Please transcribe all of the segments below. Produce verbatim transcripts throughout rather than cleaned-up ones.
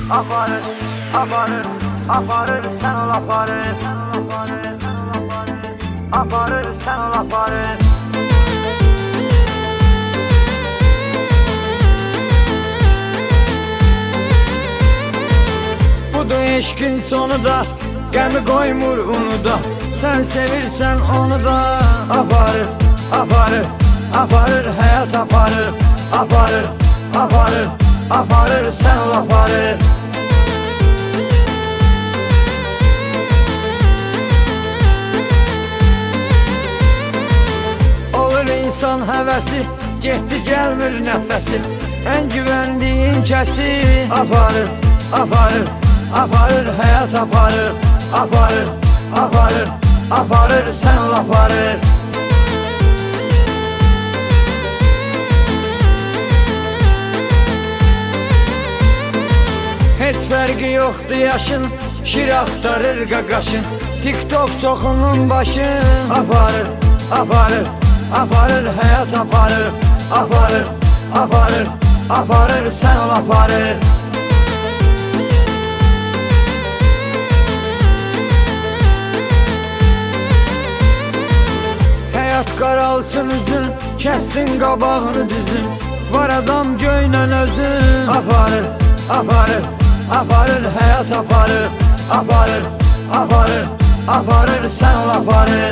Aparır, aparır, aparır, sen ol aparır. Aparır, sen ol aparır. Budur eşkin sonu da, qəmi qoymur onu da. Sən sevirsən onu da. Aparır, aparır, aparır, həyat aparır. Aparır, aparır, aparır, sən ol aparır. Olur insan həvəsi, getdi gəlmir nəfəsi. Ən güvəndiyin kəsi. Aparır, aparır, aparır, həyat aparır. Aparır, aparır, aparır, sən ol aparır. Heç fərqi yoxdur yaşın, şir axtarır qaqaşın. TikTok çoxunun başın. Aparır, aparır, aparır, həyat aparır. Aparır, aparır, aparır, sən ol aparır. Həyat qaralsın üzün, kəssin qabağını düzün. Var adam göynə özün. Aparır, aparır, aparır, həyat aparır. Aparır, aparır, aparır, sən ol aparır.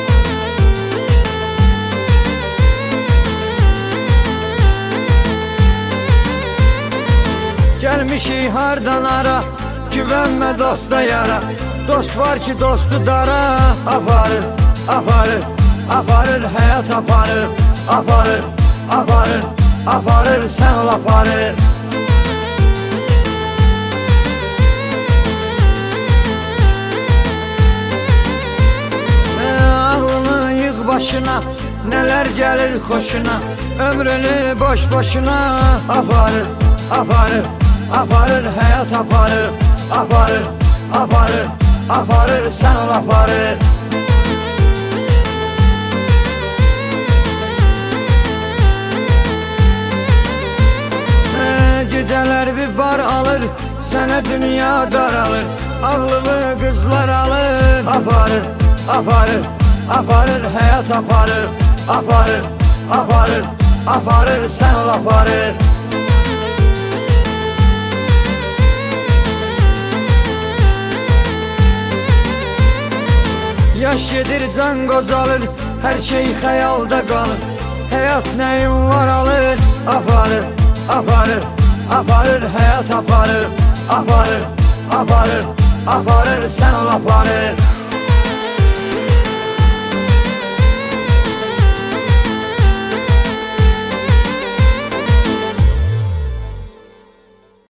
Gəlmişik hardan ara, güvənmə dosta yara. Dost var ki dostu dara. Aparır, aparır, aparır, həyat aparır. Aparır, aparır, aparır, sən ol aparır. Ağlını yığ başına, nələr gəlir xoşuna. Ömrünü boş boşuna. Aparır, aparır, aparır, həyat aparır. Aparır, aparır, aparır, sən ol aparır. Gecələr bir bar alır, sənə dünya daralır. Ağlını qızlar alır. Aparır, aparır, aparır, həyat aparır. Aparır, aparır, aparır, sən ol aparır. Yaş gedir, can qocalır, hər şey xəyalda qalır. Həyat nəyin var alır. Aparır, aparır, aparır, həyat aparır. Aparır, aparır, aparır, sən ol aparır.